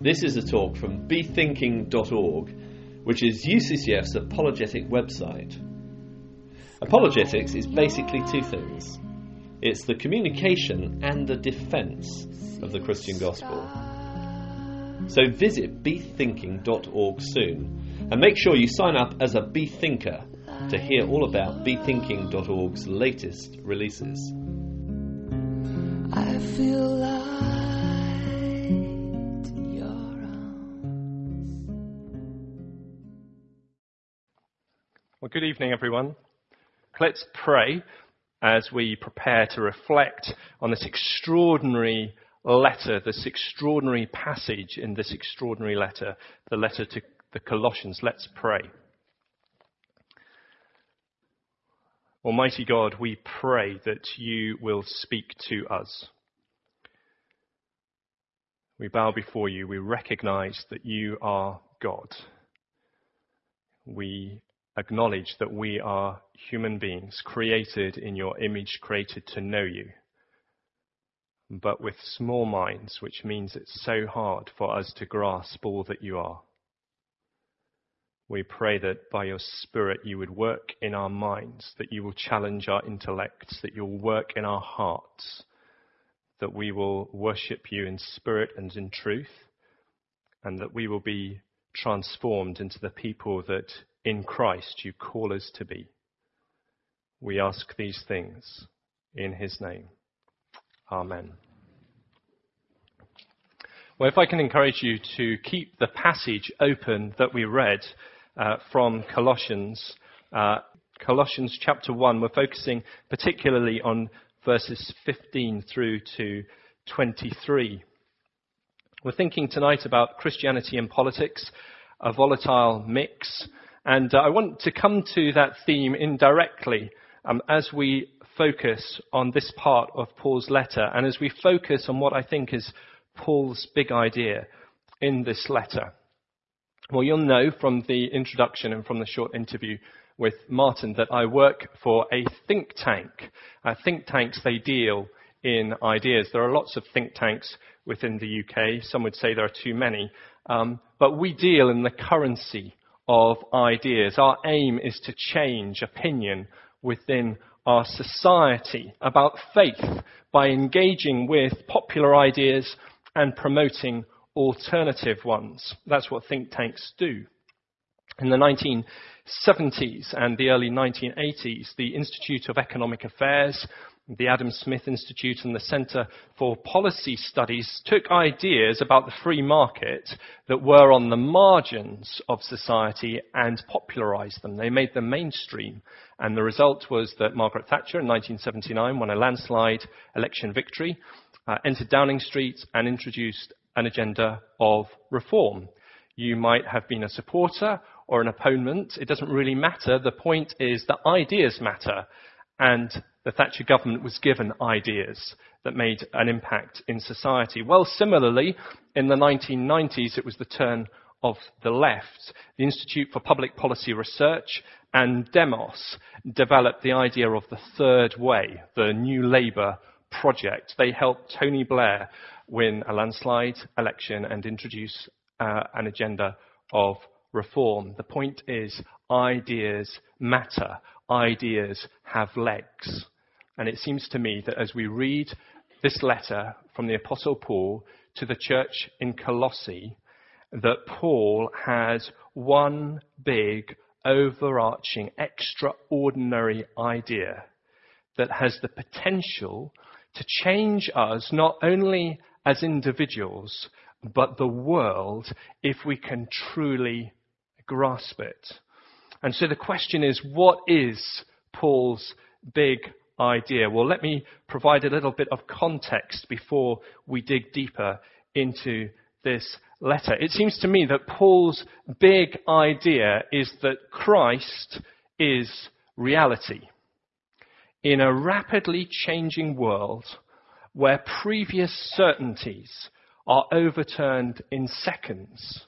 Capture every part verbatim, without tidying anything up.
This is a talk from be thinking dot org, which is U C C F's apologetic website. Apologetics is basically two things. It's the communication and the defence of the Christian gospel. So visit be thinking dot org soon, and make sure you sign up as a Be Thinker to hear all about be thinking dot org's latest releases. I feel light in your arms. Well, good evening, everyone. Let's pray as we prepare to reflect on this extraordinary letter, this extraordinary passage in this extraordinary letter, the letter to the Colossians. Let's pray. Almighty God, we pray that you will speak to us. We bow before you. We recognize that you are God. We acknowledge that we are human beings created in your image, created to know you, but with small minds, which means it's so hard for us to grasp all that you are. We pray that by your Spirit you would work in our minds, that you will challenge our intellects, that you'll work in our hearts, that we will worship you in spirit and in truth, and that we will be transformed into the people that in Christ you call us to be. We ask these things in his name. Amen. Well, if I can encourage you to keep the passage open that we read uh, from Colossians, uh, Colossians chapter one, we're focusing particularly on verses fifteen through to twenty-three. We're thinking tonight about Christianity and politics, a volatile mix, and uh, I want to come to that theme indirectly um, as we focus on this part of Paul's letter, and as we focus on what I think is Paul's big idea in this letter. Well, you'll know from the introduction and from the short interview with Martin that I work for a think tank. Uh, think tanks, they deal in ideas. There are lots of think tanks within the U K. Some would say there are too many. Um, but we deal in the currency of ideas. Our aim is to change opinion within our society about faith by engaging with popular ideas and promoting alternative ones. That's what think tanks do. In the nineteen seventies and the early nineteen eighties, the Institute of Economic Affairs, the Adam Smith Institute and the Centre for Policy Studies took ideas about the free market that were on the margins of society and popularised them. They made them mainstream. And the result was that Margaret Thatcher in nineteen seventy-nine won a landslide election victory, uh, entered Downing Street and introduced an agenda of reform. You might have been a supporter or an opponent. It doesn't really matter. The point is that ideas matter. And the Thatcher government was given ideas that made an impact in society. Well, similarly, in the nineteen nineties, it was the turn of the left. The Institute for Public Policy Research and Demos developed the idea of the third way, the New Labour project. They helped Tony Blair win a landslide election and introduce uh, an agenda of reform. The point is, ideas matter. Ideas have legs. And it seems to me that as we read this letter from the Apostle Paul to the church in Colossae, that Paul has one big, overarching, extraordinary idea that has the potential to change us not only as individuals, but the world, if we can truly grasp it. And so the question is, what is Paul's big idea? Well, let me provide a little bit of context before we dig deeper into this letter. It seems to me that Paul's big idea is that Christ is reality. In a rapidly changing world where previous certainties are overturned in seconds,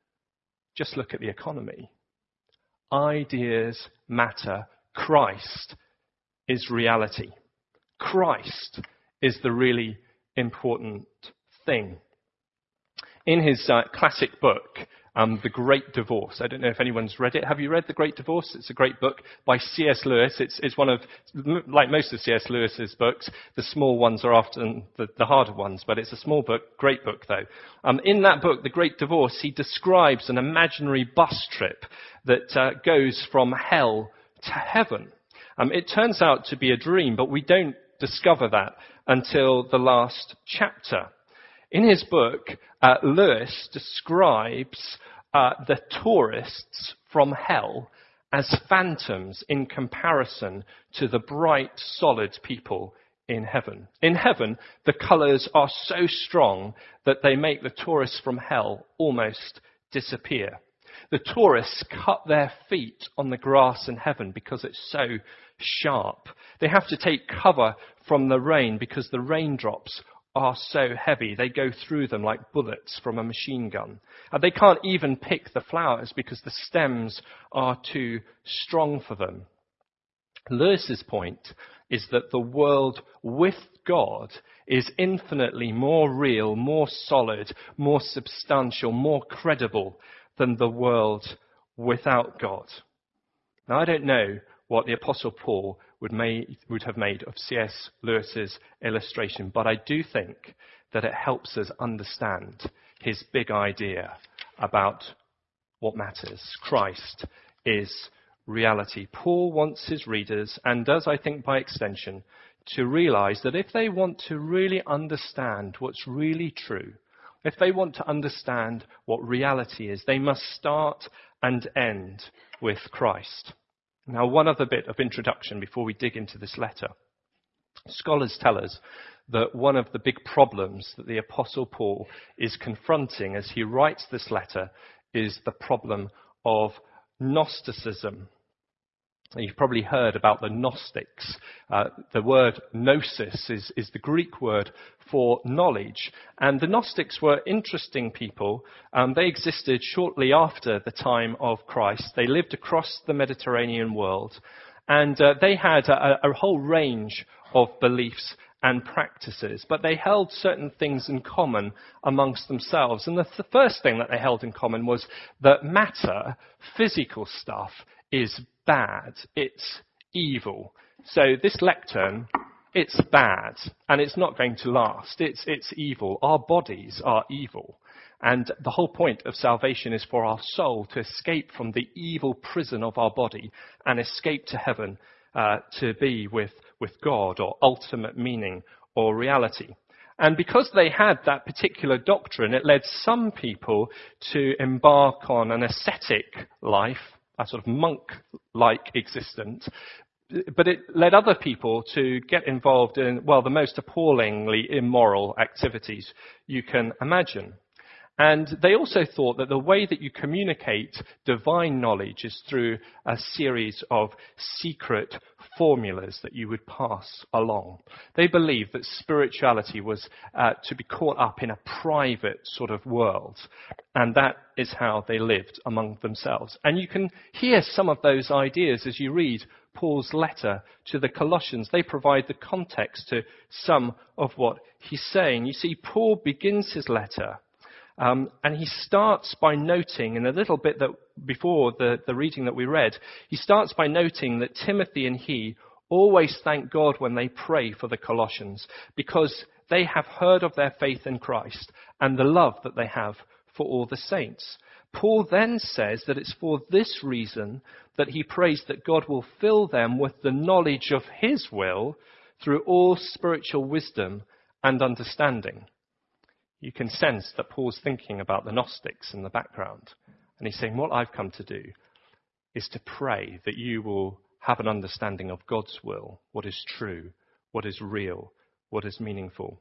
just look at the economy. Ideas matter. Christ is reality. Christ is the really important thing. In his uh, classic book, um, The Great Divorce, I don't know if anyone's read it. Have you read The Great Divorce? It's a great book by C S Lewis. It's, it's one of, like most of C S Lewis's books, the small ones are often the, the harder ones, but it's a small book, great book though. Um, in that book, The Great Divorce, he describes an imaginary bus trip that uh, goes from hell to heaven. Um, it turns out to be a dream, but we don't discover that until the last chapter. In his book, uh, Lewis describes uh, the tourists from hell as phantoms in comparison to the bright, solid people in heaven. In heaven, the colours are so strong that they make the tourists from hell almost disappear. The tourists cut their feet on the grass in heaven because it's so sharp. They have to take cover from the rain because the raindrops are so heavy. They go through them like bullets from a machine gun. And they can't even pick the flowers because the stems are too strong for them. Lewis's point is that the world with God is infinitely more real, more solid, more substantial, more credible than the world without God. Now, I don't know what the Apostle Paul would, made, would have made of C S Lewis's illustration, but I do think that it helps us understand his big idea about what matters. Christ is reality. Paul wants his readers, and does, I think, by extension, to realize that if they want to really understand what's really true, if they want to understand what reality is, they must start and end with Christ. Now, one other bit of introduction before we dig into this letter. Scholars tell us that one of the big problems that the Apostle Paul is confronting as he writes this letter is the problem of Gnosticism. You've probably heard about the Gnostics. Uh, the word gnosis is, is the Greek word for knowledge. And the Gnostics were interesting people. Um, they existed shortly after the time of Christ. They lived across the Mediterranean world. And uh, they had a, a whole range of beliefs and practices. But they held certain things in common amongst themselves. And the, the first thing that they held in common was that matter, physical stuff, is bad. It's evil. So this lectern, it's bad, and it's not going to last. It's, it's evil. Our bodies are evil. And the whole point of salvation is for our soul to escape from the evil prison of our body and escape to heaven uh, to be with, with God, or ultimate meaning or reality. And because they had that particular doctrine, it led some people to embark on an ascetic life, a sort of monk-like existence, but it led other people to get involved in, well, the most appallingly immoral activities you can imagine. And they also thought that the way that you communicate divine knowledge is through a series of secret formulas that you would pass along. They believed that spirituality was uh, to be caught up in a private sort of world. And that is how they lived among themselves. And you can hear some of those ideas as you read Paul's letter to the Colossians. They provide the context to some of what he's saying. You see, Paul begins his letter Um, and he starts by noting, in a little bit that before the, the reading that we read, he starts by noting that Timothy and he always thank God when they pray for the Colossians, because they have heard of their faith in Christ and the love that they have for all the saints. Paul then says that it's for this reason that he prays that God will fill them with the knowledge of his will through all spiritual wisdom and understanding. You can sense that Paul's thinking about the Gnostics in the background. And he's saying, what I've come to do is to pray that you will have an understanding of God's will, what is true, what is real, what is meaningful.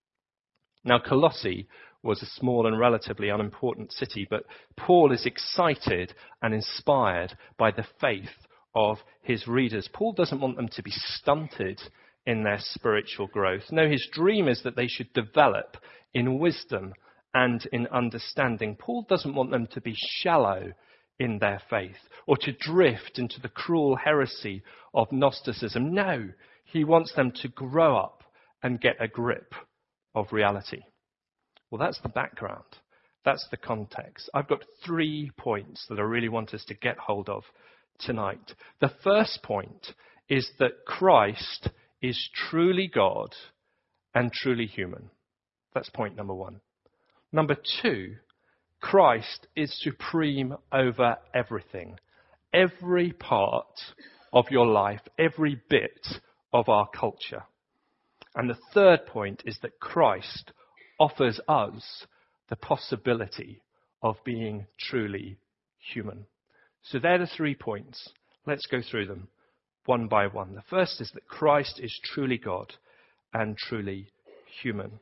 Now, Colossae was a small and relatively unimportant city, but Paul is excited and inspired by the faith of his readers. Paul doesn't want them to be stunted in their spiritual growth. No, his dream is that they should develop in wisdom and in understanding. Paul doesn't want them to be shallow in their faith or to drift into the cruel heresy of Gnosticism. No, he wants them to grow up and get a grip of reality. Well, that's the background. That's the context. I've got three points that I really want us to get hold of tonight. The first point is that Christ is truly God and truly human. That's point number one. Number two, Christ is supreme over everything. Every part of your life, every bit of our culture. And the third point is that Christ offers us the possibility of being truly human. So they're the three points. Let's go through them one by one. The first is that Christ is truly God and truly human.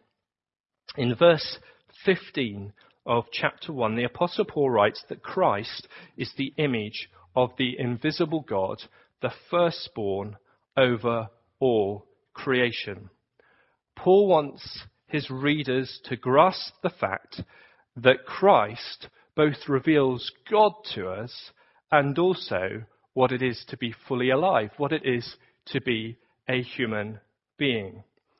In verse fifteen of chapter one, the Apostle Paul writes that Christ is the image of the invisible God, the firstborn over all creation. Paul wants his readers to grasp the fact that Christ both reveals God to us and also what it is to be fully alive, what it is to be a human being.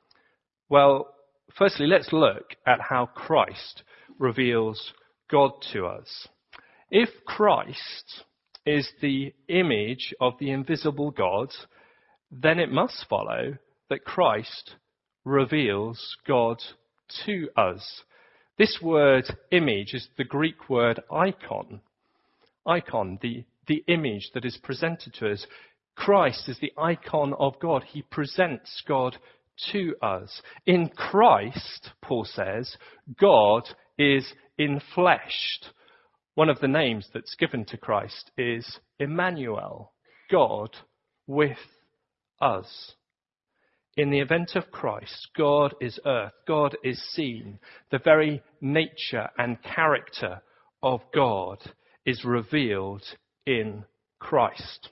Well, firstly, let's look at how Christ reveals God to us. If Christ is the image of the invisible God, then it must follow that Christ reveals God to us. This word image is the Greek word icon. Icon, the, the image that is presented to us. Christ is the icon of God. He presents God to us. In Christ, Paul says, God is enfleshed. One of the names that's given to Christ is Emmanuel, God with us. In the event of Christ, God is earth, God is seen. The very nature and character of God is revealed in Christ.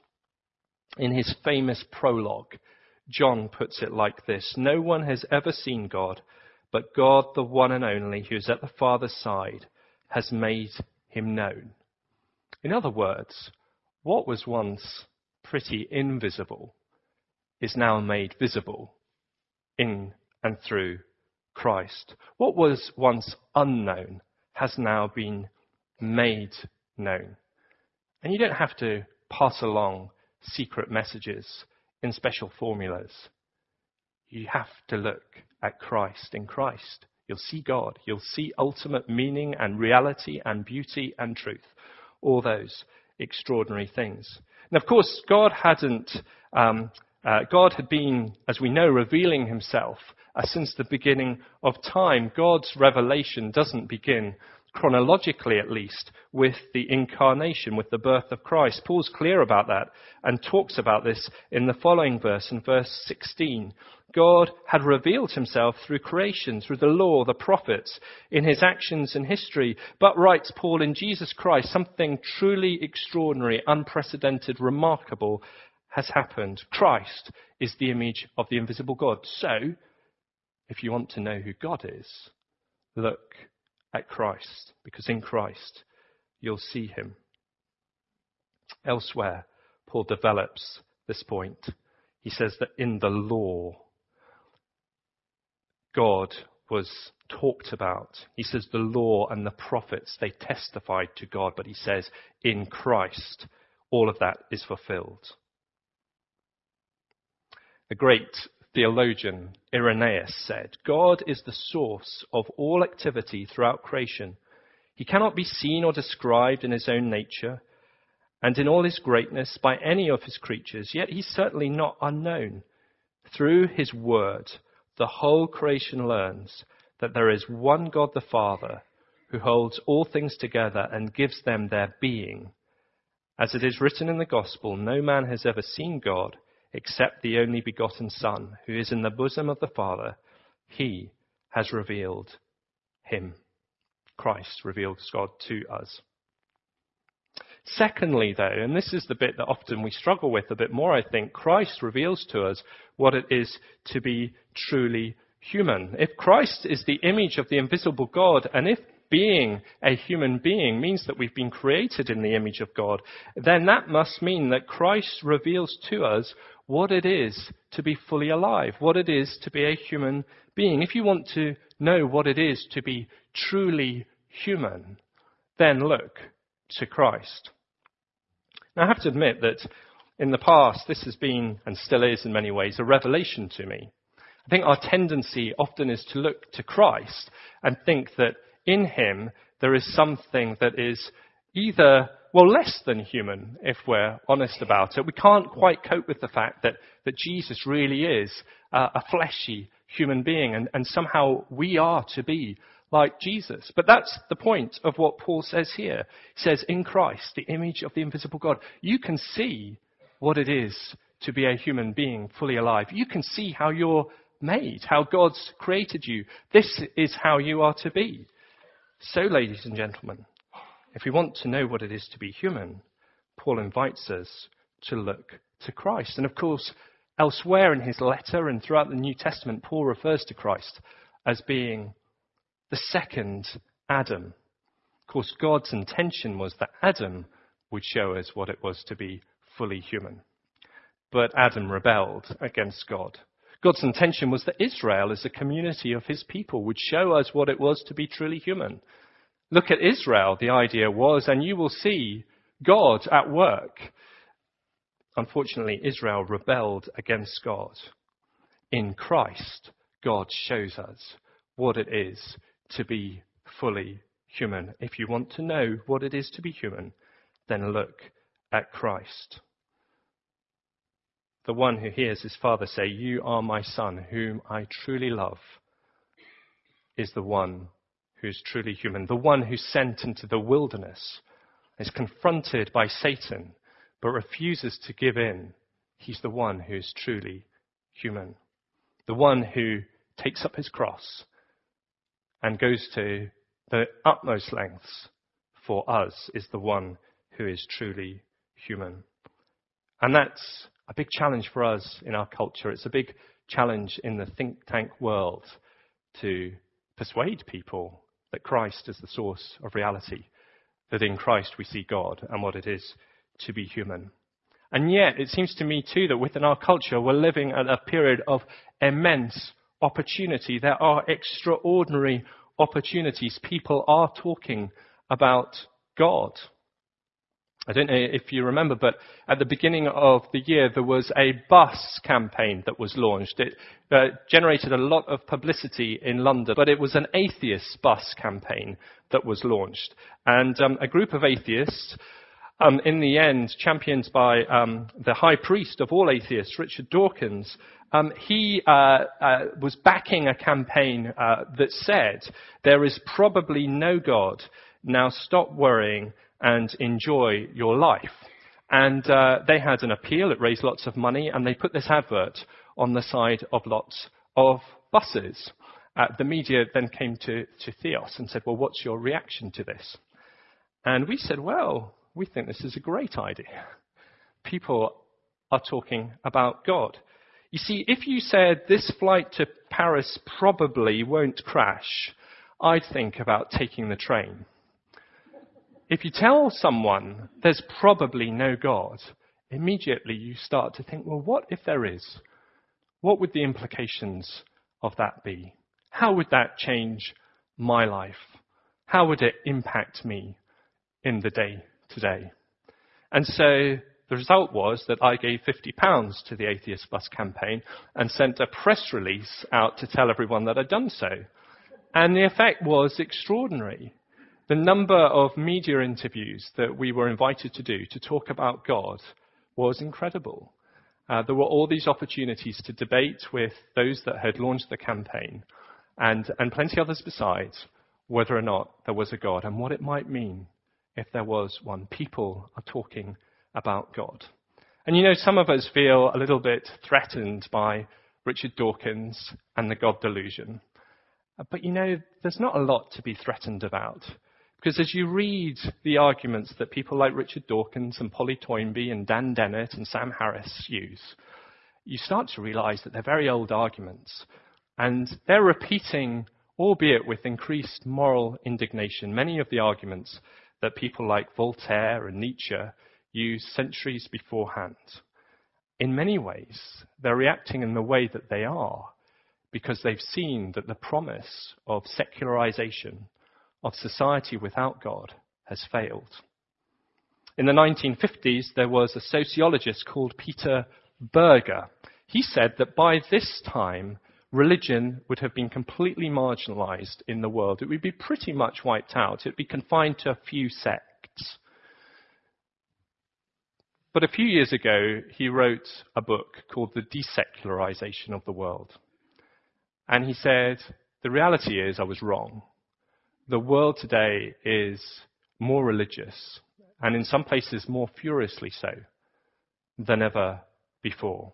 In his famous prologue, John puts it like this: no one has ever seen God, but God, the one and only, who is at the Father's side, has made him known. In other words, what was once pretty invisible is now made visible in and through Christ. What was once unknown has now been made known. And you don't have to pass along secret messages in special formulas. You have to look at Christ. In Christ, you'll see God. You'll see ultimate meaning and reality and beauty and truth. All those extraordinary things. And of course, God hadn't, um, uh, God had been, as we know, revealing himself uh, since the beginning of time. God's revelation doesn't begin, chronologically at least, with the incarnation, with the birth of Christ. Paul's clear about that and talks about this in the following verse, in verse sixteen. God had revealed himself through creation, through the law, the prophets, in his actions and history. But, writes Paul, in Jesus Christ, something truly extraordinary, unprecedented, remarkable has happened. Christ is the image of the invisible God. So, if you want to know who God is, look at Christ, because in Christ you'll see him. Elsewhere, Paul develops this point. He says that in the law, God was talked about. He says the law and the prophets, they testified to God, but he says in Christ, all of that is fulfilled. The great theologian Irenaeus said, God is the source of all activity throughout creation. He cannot be seen or described in his own nature and in all his greatness by any of his creatures, yet he's certainly not unknown. Through his word, the whole creation learns that there is one God the Father who holds all things together and gives them their being. As it is written in the gospel, no man has ever seen God except the only begotten Son, who is in the bosom of the Father. He has revealed him. Christ reveals God to us. Secondly, though, and this is the bit that often we struggle with a bit more, I think, Christ reveals to us what it is to be truly human. If Christ is the image of the invisible God, and if being a human being means that we've been created in the image of God, then that must mean that Christ reveals to us what it is to be fully alive, what it is to be a human being. If you want to know what it is to be truly human, then look to Christ. Now, I have to admit that in the past, this has been, and still is in many ways, a revelation to me. I think our tendency often is to look to Christ and think that in him there is something that is either, well, less than human, if we're honest about it. We can't quite cope with the fact that, that Jesus really is uh, a fleshy human being, and, and somehow we are to be like Jesus. But that's the point of what Paul says here. He says, in Christ, the image of the invisible God, you can see what it is to be a human being fully alive. You can see how you're made, how God's created you. This is how you are to be. So, ladies and gentlemen, if we want to know what it is to be human, Paul invites us to look to Christ. And of course, elsewhere in his letter and throughout the New Testament, Paul refers to Christ as being the second Adam. Of course, God's intention was that Adam would show us what it was to be fully human. But Adam rebelled against God. God's intention was that Israel, as a community of his people, would show us what it was to be truly human. Look at Israel, the idea was, and you will see God at work. Unfortunately, Israel rebelled against God. In Christ, God shows us what it is to be fully human. If you want to know what it is to be human, then look at Christ. The one who hears his father say, "You are my son, whom I truly love," is the one who is truly human. The one who's sent into the wilderness is confronted by Satan, but refuses to give in. He's the one who is truly human. The one who takes up his cross and goes to the utmost lengths for us is the one who is truly human. And that's a big challenge for us in our culture. It's a big challenge in the think tank world to persuade people that Christ is the source of reality, that in Christ we see God and what it is to be human. And yet, it seems to me too that within our culture we're living at a period of immense opportunity. There are extraordinary opportunities. People are talking about God. I don't know if you remember, but at the beginning of the year, there was a bus campaign that was launched. It uh, generated a lot of publicity in London, but it was an atheist bus campaign that was launched. And um, a group of atheists, um, in the end, championed by um, the high priest of all atheists, Richard Dawkins, um, he uh, uh, was backing a campaign uh, that said, "There is probably no God. Now stop worrying and enjoy your life." And uh, they had an appeal. It raised lots of money, and they put this advert on the side of lots of buses. Uh, the media then came to, to Theos and said, "Well, what's your reaction to this?" And we said, "Well, we think this is a great idea. People are talking about God." You see, if you said this flight to Paris probably won't crash, I'd think about taking the train. If you tell someone there's probably no God, immediately you start to think, well, what if there is? What would the implications of that be? How would that change my life? How would it impact me in the day today? And so the result was that I gave fifty pounds to the Atheist Bus campaign and sent a press release out to tell everyone that I'd done so. And the effect was extraordinary. The number of media interviews that we were invited to do to talk about God was incredible. Uh, there were all these opportunities to debate with those that had launched the campaign and, and plenty others besides whether or not there was a God and what it might mean if there was one. People are talking about God. And you know, some of us feel a little bit threatened by Richard Dawkins and the God delusion. But you know, there's not a lot to be threatened about. Because as you read the arguments that people like Richard Dawkins and Polly Toynbee and Dan Dennett and Sam Harris use, you start to realize that they're very old arguments. And they're repeating, albeit with increased moral indignation, many of the arguments that people like Voltaire and Nietzsche used centuries beforehand. In many ways, they're reacting in the way that they are because they've seen that the promise of secularization, of society without God has failed. In the nineteen fifties, there was a sociologist called Peter Berger. He said that by this time, religion would have been completely marginalized in the world. It would be pretty much wiped out. It would be confined to a few sects. But a few years ago, he wrote a book called The Desecularization of the World. And he said, the reality is I was wrong. The world today is more religious, and in some places more furiously so, than ever before.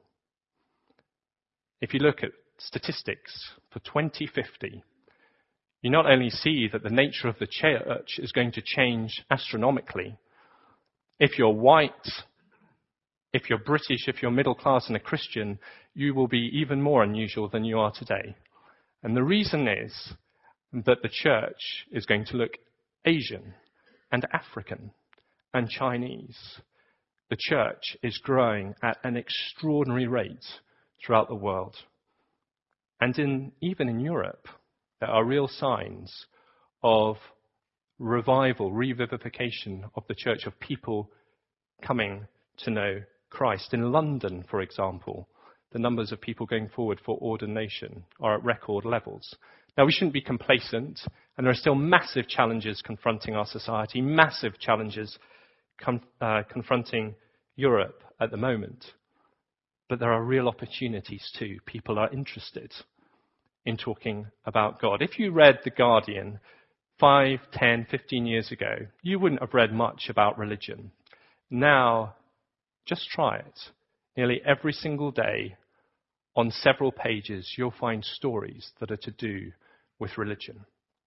If you look at statistics for twenty fifty, you not only see that the nature of the church is going to change astronomically. If you're white, if you're British, if you're middle class and a Christian, you will be even more unusual than you are today. And the reason is that the church is going to look Asian and African and Chinese. The church is growing at an extraordinary rate throughout the world. And in, even in Europe, there are real signs of revival, revivification of the church, of people coming to know Christ. In London, for example, the numbers of people going forward for ordination are at record levels. Now, we shouldn't be complacent, and there are still massive challenges confronting our society, massive challenges com- uh, confronting Europe at the moment. But there are real opportunities too. People are interested in talking about God. If you read The Guardian five, ten, fifteen years ago, you wouldn't have read much about religion. Now, just try it. Nearly every single day, on several pages, you'll find stories that are to do with religion.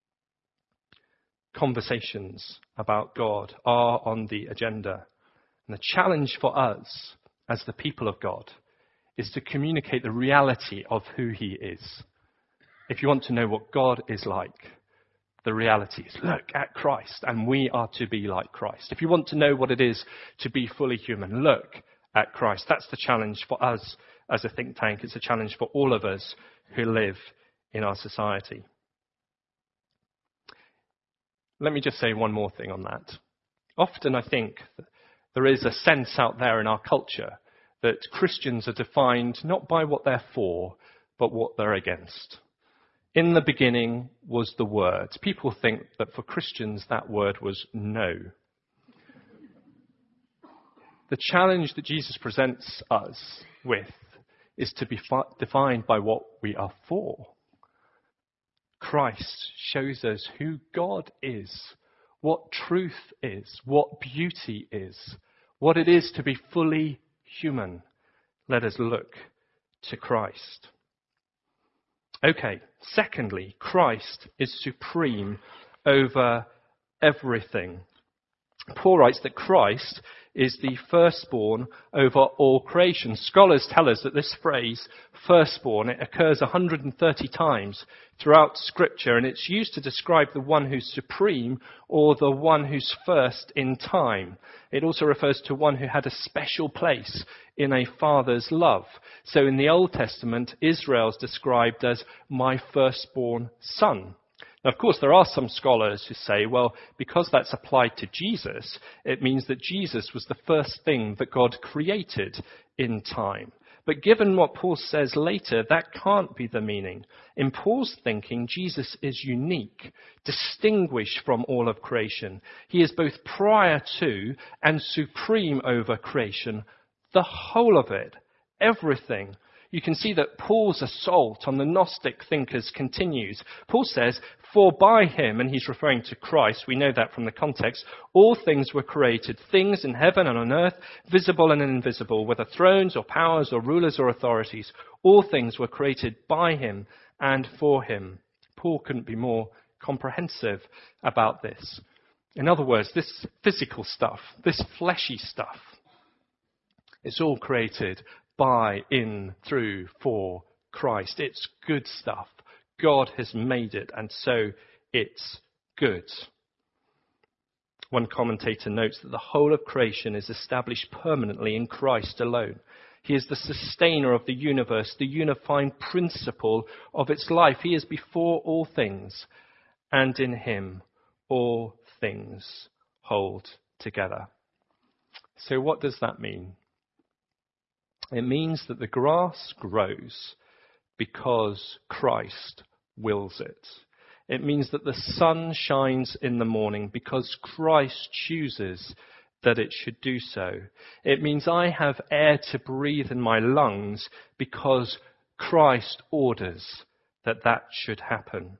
Conversations about God are on the agenda. And the challenge for us, as the people of God, is to communicate the reality of who he is. If you want to know what God is like, the reality is look at Christ, and we are to be like Christ. If you want to know what it is to be fully human, look at Christ. That's the challenge for us as a think tank. It's a challenge for all of us who live in our society. Let me just say one more thing on that. Often I think there is a sense out there in our culture that Christians are defined not by what they're for, but what they're against. In the beginning was the Word. People think that for Christians that word was no. The challenge that Jesus presents us with is to be fi- defined by what we are for. Christ shows us who God is, what truth is, what beauty is, what it is to be fully human. Let us look to Christ. Okay, secondly, Christ is supreme over everything. Paul writes that Christ is the firstborn over all creation. Scholars tell us that this phrase, firstborn, it occurs one hundred thirty times throughout Scripture, and it's used to describe the one who's supreme or the one who's first in time. It also refers to one who had a special place in a father's love. So in the Old Testament, Israel's described as my firstborn son. Now, of course, there are some scholars who say, well, because that's applied to Jesus, it means that Jesus was the first thing that God created in time. But given what Paul says later, that can't be the meaning. In Paul's thinking, Jesus is unique, distinguished from all of creation. He is both prior to and supreme over creation, the whole of it, everything. You can see that Paul's assault on the Gnostic thinkers continues. Paul says, for by him, and he's referring to Christ, we know that from the context, all things were created, things in heaven and on earth, visible and invisible, whether thrones or powers or rulers or authorities. All things were created by him and for him. Paul couldn't be more comprehensive about this. In other words, this physical stuff, this fleshy stuff, it's all created by, in, through, for Christ. It's good stuff. God has made it, and so it's good. One commentator notes that the whole of creation is established permanently in Christ alone. He is the sustainer of the universe, the unifying principle of its life. He is before all things, and in him all things hold together. So what does that mean? It means that the grass grows because Christ wills it. It means that the sun shines in the morning because Christ chooses that it should do so. It means I have air to breathe in my lungs because Christ orders that that should happen.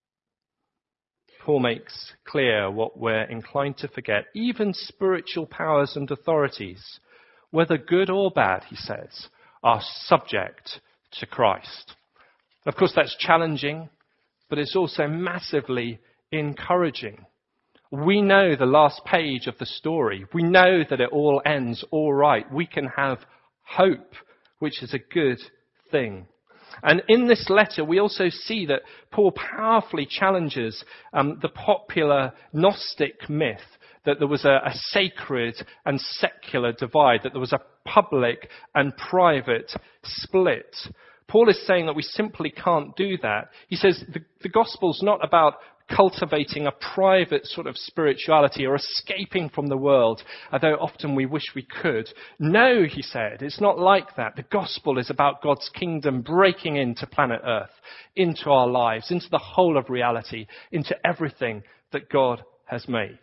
Paul makes clear what we're inclined to forget. Even spiritual powers and authorities, whether good or bad, he says, are subject to Christ. Of course, that's challenging, but it's also massively encouraging. We know the last page of the story. We know that it all ends all right. We can have hope, which is a good thing. And in this letter, we also see that Paul powerfully challenges um, the popular Gnostic myth that there was a, a sacred and secular divide, that there was a public and private split. Paul is saying that we simply can't do that. He says the, the gospel's not about cultivating a private sort of spirituality or escaping from the world, although often we wish we could. No, he said, it's not like that. The gospel is about God's kingdom breaking into planet Earth, into our lives, into the whole of reality, into everything that God has made.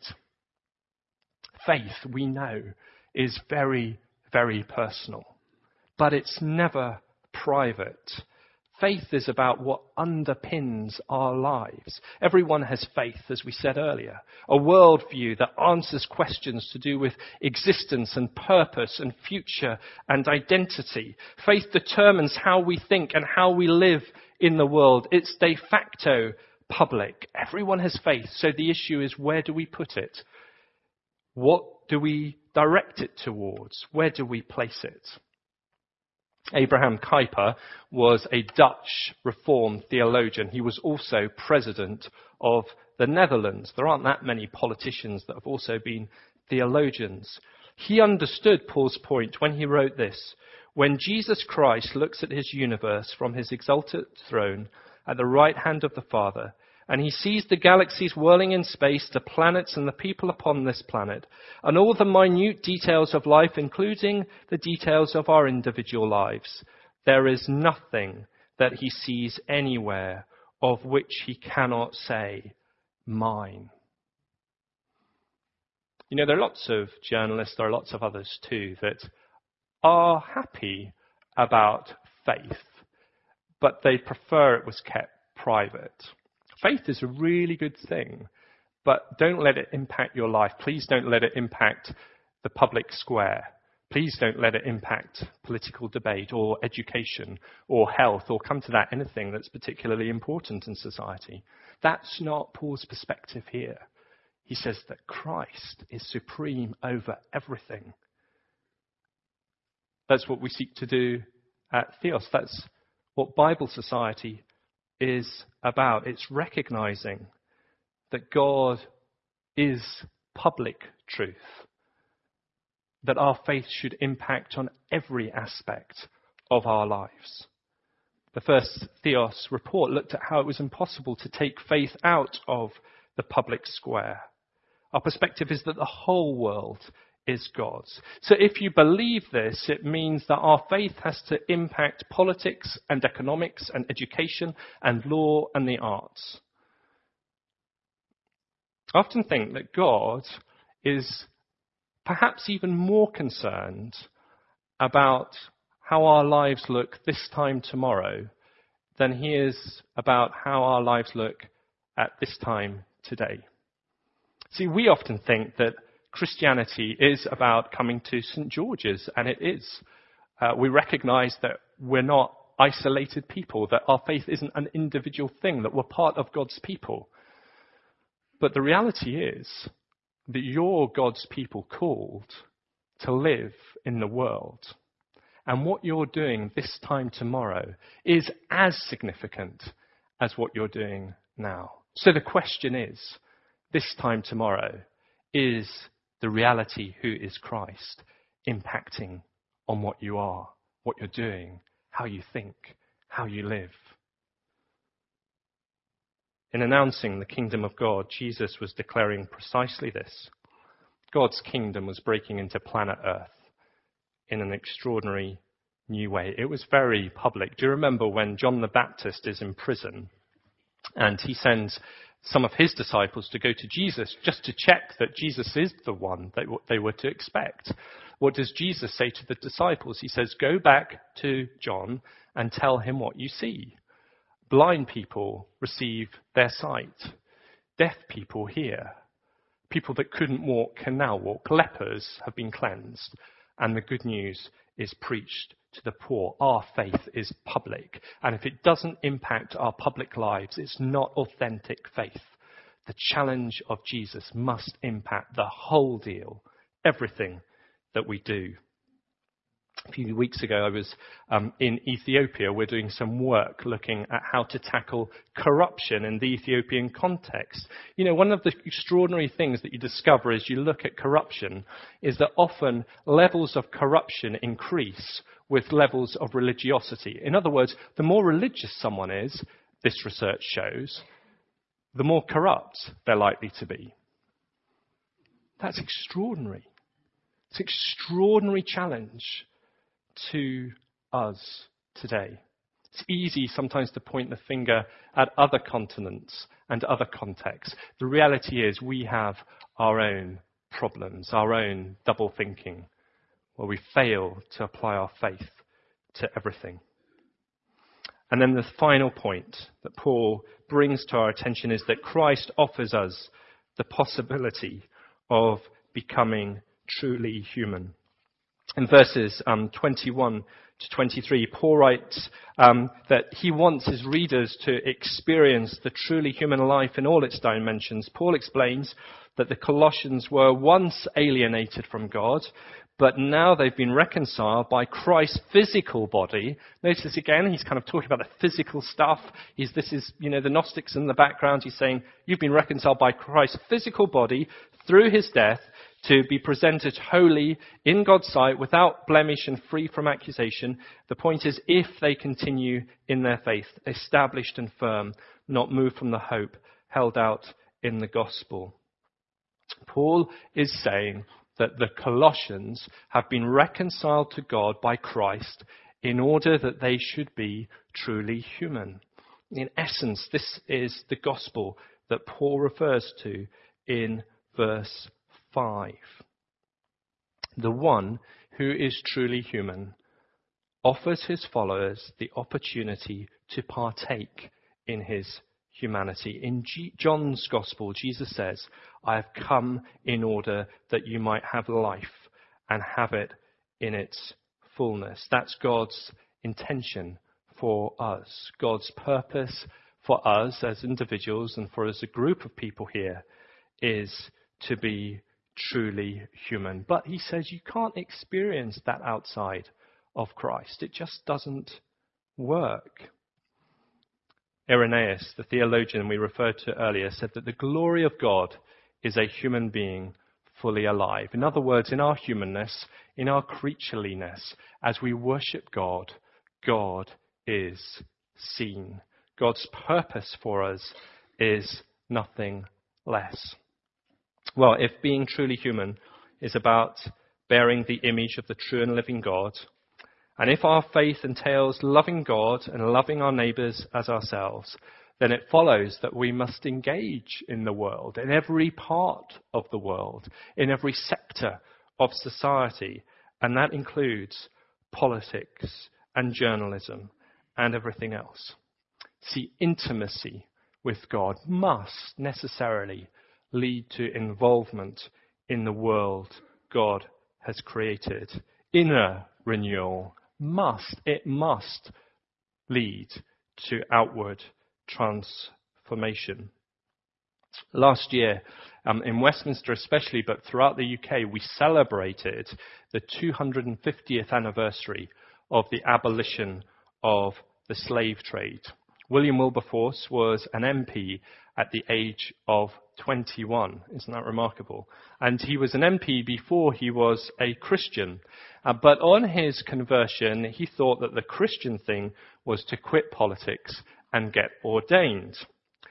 Faith, we know, is very, very personal, but it's never private. Faith is about what underpins our lives. Everyone has faith, as we said earlier, a worldview that answers questions to do with existence and purpose and future and identity. Faith determines how we think and how we live in the world. It's de facto public. Everyone has faith, so the issue is, where do we put it? What do we direct it towards? Where do we place it? Abraham Kuyper was a Dutch Reformed theologian. He was also president of the Netherlands. There aren't that many politicians that have also been theologians. He understood Paul's point when he wrote this: when Jesus Christ looks at his universe from his exalted throne at the right hand of the Father, and he sees the galaxies whirling in space, the planets and the people upon this planet, and all the minute details of life, including the details of our individual lives, there is nothing that he sees anywhere of which he cannot say, mine. You know, there are lots of journalists, there are lots of others too, that are happy about faith, but they prefer it was kept private. Faith is a really good thing, but don't let it impact your life. Please don't let it impact the public square. Please don't let it impact political debate or education or health or, come to that, anything that's particularly important in society. That's not Paul's perspective here. He says that Christ is supreme over everything. That's what we seek to do at Theos. That's what Bible Society is about. It's recognizing that God is public truth, that our faith should impact on every aspect of our lives. The first Theos report looked at how it was impossible to take faith out of the public square. Our perspective is that the whole world is God's. So if you believe this, it means that our faith has to impact politics and economics and education and law and the arts. I often think that God is perhaps even more concerned about how our lives look this time tomorrow than he is about how our lives look at this time today. See, we often think that Christianity is about coming to Saint George's, and it is. Uh, we recognize that we're not isolated people, that our faith isn't an individual thing, that we're part of God's people. But the reality is that you're God's people called to live in the world. And what you're doing this time tomorrow is as significant as what you're doing now. So the question is, this time tomorrow, is the reality who is Christ impacting on what you are, what you're doing, how you think, how you live? In announcing the kingdom of God, Jesus was declaring precisely this. God's kingdom was breaking into planet Earth in an extraordinary new way. It was very public. Do you remember when John the Baptist is in prison and he sends some of his disciples to go to Jesus just to check that Jesus is the one that they were to expect? What does Jesus say to the disciples? He says, go back to John and tell him what you see. Blind people receive their sight. Deaf people hear. People that couldn't walk can now walk. Lepers have been cleansed. And the good news is preached to the poor. Our faith is public. And if it doesn't impact our public lives, it's not authentic faith. The challenge of Jesus must impact the whole deal, everything that we do. A few weeks ago, I was um, in Ethiopia. We're doing some work looking at how to tackle corruption in the Ethiopian context. You know, one of the extraordinary things that you discover as you look at corruption is that often levels of corruption increase with levels of religiosity. In other words, the more religious someone is, this research shows, the more corrupt they're likely to be. That's extraordinary. It's an extraordinary challenge to us today. It's easy sometimes to point the finger at other continents and other contexts. The reality is we have our own problems, our own double thinking, where we fail to apply our faith to everything. And then the final point that Paul brings to our attention is that Christ offers us the possibility of becoming truly human. In verses um, twenty-one to twenty-three, Paul writes um, that he wants his readers to experience the truly human life in all its dimensions. Paul explains that the Colossians were once alienated from God, but now they've been reconciled by Christ's physical body. Notice again, he's kind of talking about the physical stuff. He's, this is, you know, the Gnostics in the background. He's saying, you've been reconciled by Christ's physical body through his death, to be presented holy in God's sight, without blemish and free from accusation. The point is, if they continue in their faith, established and firm, not moved from the hope held out in the gospel. Paul is saying that the Colossians have been reconciled to God by Christ in order that they should be truly human. In essence, this is the gospel that Paul refers to in verse five. The one who is truly human offers his followers the opportunity to partake in his humanity. In G- John's Gospel, Jesus says, I have come in order that you might have life and have it in its fullness. That's God's intention for us. God's purpose for us as individuals and for us as a group of people here is to be truly human. But he says you can't experience that outside of Christ. It just doesn't work. Irenaeus, the theologian we referred to earlier, said that the glory of God is a human being fully alive. In other words, in our humanness, in our creatureliness, as we worship God, God is seen. God's purpose for us is nothing less. Well, if being truly human is about bearing the image of the true and living God, and if our faith entails loving God and loving our neighbours as ourselves, then it follows that we must engage in the world, in every part of the world, in every sector of society, and that includes politics and journalism and everything else. See, intimacy with God must necessarily lead to involvement in the world God has created. Inner renewal must, it must lead to outward transformation. Last year, um, in Westminster especially, but throughout the U K, we celebrated the two hundred fiftieth anniversary of the abolition of the slave trade. William Wilberforce was an M P at the age of twenty-one. Isn't that remarkable? And he was an M P before he was a Christian. Uh, but on his conversion, he thought that the Christian thing was to quit politics and get ordained.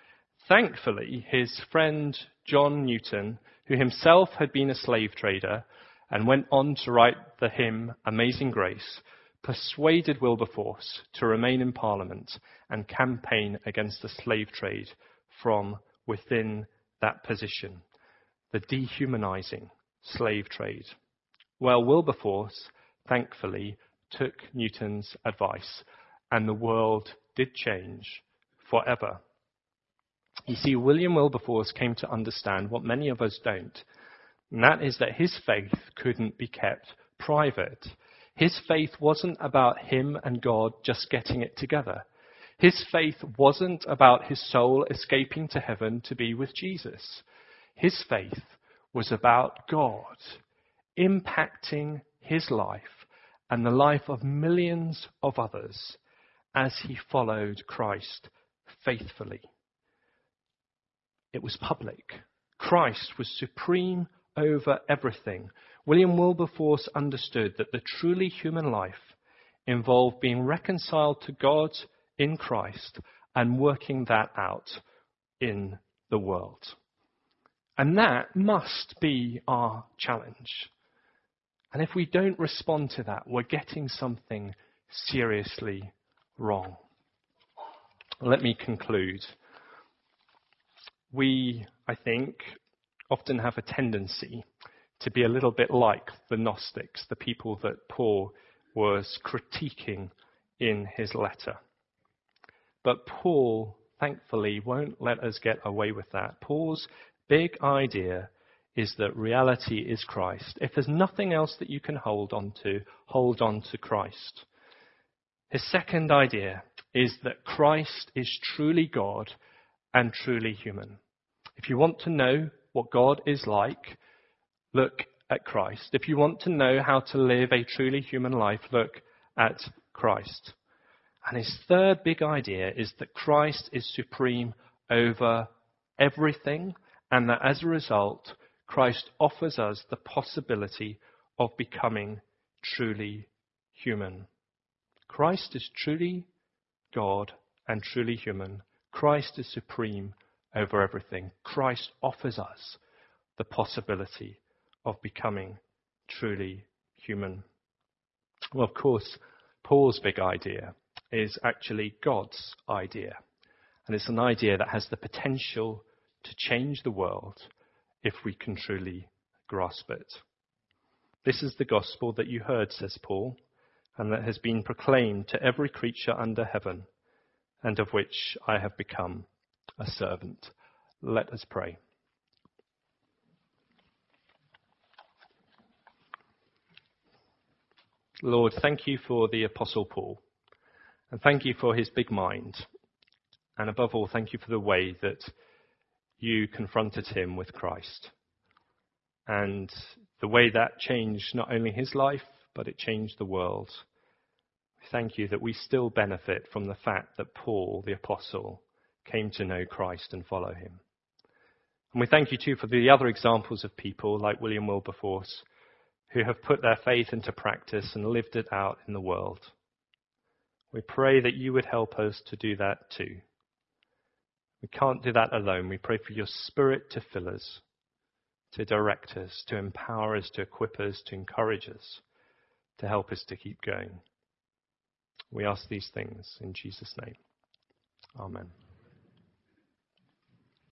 Thankfully, his friend John Newton, who himself had been a slave trader and went on to write the hymn Amazing Grace, persuaded Wilberforce to remain in Parliament and campaign against the slave trade from within that position, the dehumanizing slave trade. Well, Wilberforce, thankfully, took Newton's advice, and the world did change forever. You see, William Wilberforce came to understand what many of us don't, and that is that his faith couldn't be kept private. His faith wasn't about him and God just getting it together. His faith wasn't about his soul escaping to heaven to be with Jesus. His faith was about God impacting his life and the life of millions of others as he followed Christ faithfully. It was public. Christ was supreme over everything. William Wilberforce understood that the truly human life involved being reconciled to God in Christ and working that out in the world. And that must be our challenge. And if we don't respond to that, we're getting something seriously wrong. Let me conclude. We, I think, often have a tendency to be a little bit like the Gnostics, the people that Paul was critiquing in his letter. But Paul, thankfully, won't let us get away with that. Paul's big idea is that reality is Christ. If there's nothing else that you can hold on to, hold on to Christ. His second idea is that Christ is truly God and truly human. If you want to know what God is like, look at Christ. If you want to know how to live a truly human life, look at Christ. And his third big idea is that Christ is supreme over everything, and that as a result, Christ offers us the possibility of becoming truly human. Christ is truly God and truly human. Christ is supreme over everything. Christ offers us the possibility of becoming truly human. Well, of course, Paul's big idea is actually God's idea. And it's an idea that has the potential to change the world if we can truly grasp it. This is the gospel that you heard, says Paul, and that has been proclaimed to every creature under heaven, and of which I have become a servant. Let us pray. Lord, thank you for the Apostle Paul, and thank you for his big mind, and above all, thank you for the way that you confronted him with Christ, and the way that changed not only his life, but it changed the world. Thank you that we still benefit from the fact that Paul, the apostle, came to know Christ and follow him. And we thank you too for the other examples of people like William Wilberforce, who have put their faith into practice and lived it out in the world. We pray that you would help us to do that too. We can't do that alone. We pray for your Spirit to fill us, to direct us, to empower us, to equip us, to encourage us, to help us to keep going. We ask these things in Jesus' name. Amen.